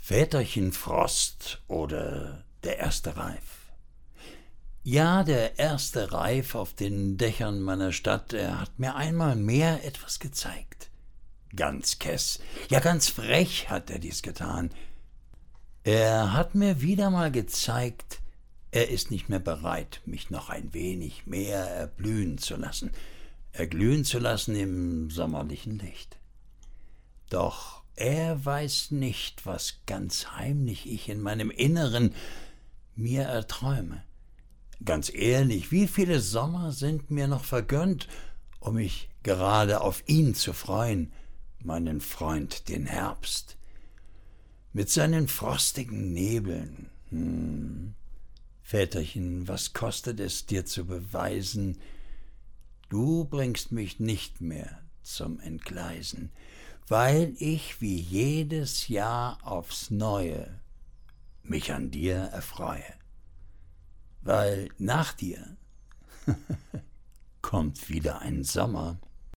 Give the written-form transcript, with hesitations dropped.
Väterchen Frost oder der erste Reif. Ja, der erste Reif auf den Dächern meiner Stadt, er hat mir einmal mehr etwas gezeigt. Ganz kess, ja ganz frech hat er dies getan. Er hat mir wieder mal gezeigt, er ist nicht mehr bereit, mich noch ein wenig mehr erglühen zu lassen im sommerlichen Licht. Doch er weiß nicht, was ganz heimlich ich in meinem Inneren mir erträume. Ganz ehrlich, wie viele Sommer sind mir noch vergönnt, um mich gerade auf ihn zu freuen, meinen Freund den Herbst, mit seinen frostigen Nebeln. Väterchen, was kostet es dir zu beweisen, du bringst mich nicht mehr zum Entgleisen, weil ich wie jedes Jahr aufs Neue mich an dir erfreue. Weil nach dir kommt wieder ein Sommer.